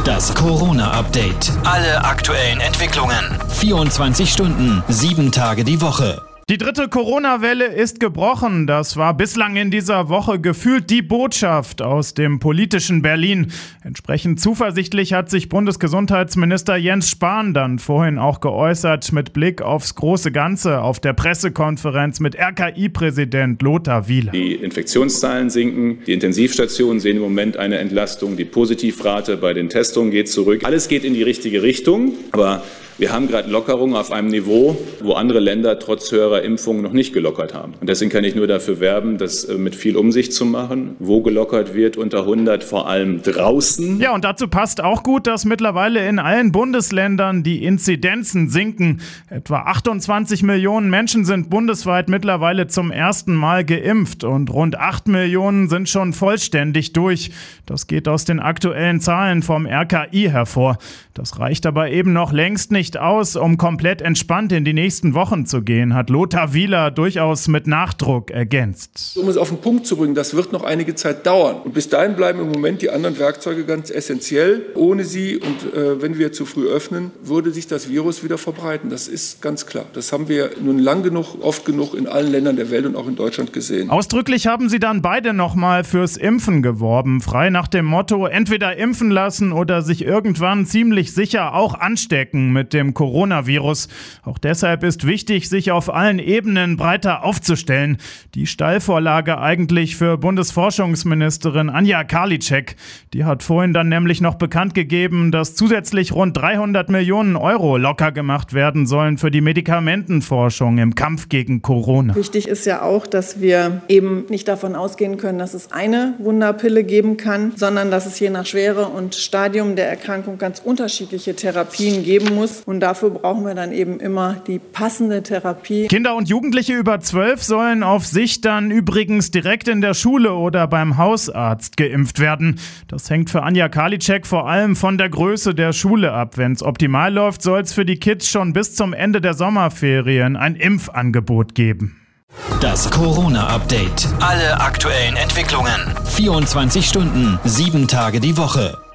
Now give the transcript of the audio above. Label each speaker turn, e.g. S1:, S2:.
S1: Das Corona-Update. Alle aktuellen Entwicklungen. 24 Stunden, 7 Tage die Woche.
S2: Die dritte Corona-Welle ist gebrochen. Das war bislang in dieser Woche gefühlt die Botschaft aus dem politischen Berlin. Entsprechend zuversichtlich hat sich Bundesgesundheitsminister Jens Spahn dann vorhin auch geäußert mit Blick aufs große Ganze auf der Pressekonferenz mit RKI-Präsident Lothar Wieler.
S3: Die Infektionszahlen sinken, die Intensivstationen sehen im Moment eine Entlastung, die Positivrate bei den Testungen geht zurück. Alles geht in die richtige Richtung, aber wir haben gerade Lockerungen auf einem Niveau, wo andere Länder trotz höherer Impfungen noch nicht gelockert haben. Und deswegen kann ich nur dafür werben, das mit viel Umsicht zu machen, wo gelockert wird, unter 100, vor allem draußen.
S2: Ja, und dazu passt auch gut, dass mittlerweile in allen Bundesländern die Inzidenzen sinken. Etwa 28 Millionen Menschen sind bundesweit mittlerweile zum ersten Mal geimpft und rund 8 Millionen sind schon vollständig durch. Das geht aus den aktuellen Zahlen vom RKI hervor. Das reicht aber eben noch längst nicht aus, um komplett entspannt in die nächsten Wochen zu gehen, hat Lothar Wieler durchaus mit Nachdruck ergänzt.
S4: Um es auf den Punkt zu bringen, das wird noch einige Zeit dauern. Und bis dahin bleiben im Moment die anderen Werkzeuge ganz essentiell. Ohne sie und wenn wir zu früh öffnen, würde sich das Virus wieder verbreiten. Das ist ganz klar. Das haben wir nun lang genug, oft genug in allen Ländern der Welt und auch in Deutschland gesehen.
S2: Ausdrücklich haben sie dann beide nochmal fürs Impfen geworben. Frei nach dem Motto, entweder impfen lassen oder sich irgendwann ziemlich sicher auch anstecken mit dem Coronavirus. Auch deshalb ist wichtig, sich auf allen Ebenen breiter aufzustellen. Die Steilvorlage eigentlich für Bundesforschungsministerin Anja Karliczek. Die hat vorhin dann nämlich noch bekannt gegeben, dass zusätzlich rund 300 Millionen Euro locker gemacht werden sollen für die Medikamentenforschung im Kampf gegen Corona.
S5: Wichtig ist ja auch, dass wir eben nicht davon ausgehen können, dass es eine Wunderpille geben kann, sondern dass es je nach Schwere und Stadium der Erkrankung ganz unterschiedliche Therapien geben muss. Und dafür brauchen wir dann eben immer die passende Therapie.
S2: Kinder und Jugendliche über 12 sollen auf Sicht dann übrigens direkt in der Schule oder beim Hausarzt geimpft werden. Das hängt für Anja Karliczek vor allem von der Größe der Schule ab. Wenn es optimal läuft, soll es für die Kids schon bis zum Ende der Sommerferien ein Impfangebot geben.
S1: Das Corona-Update. Alle aktuellen Entwicklungen. 24 Stunden, 7 Tage die Woche.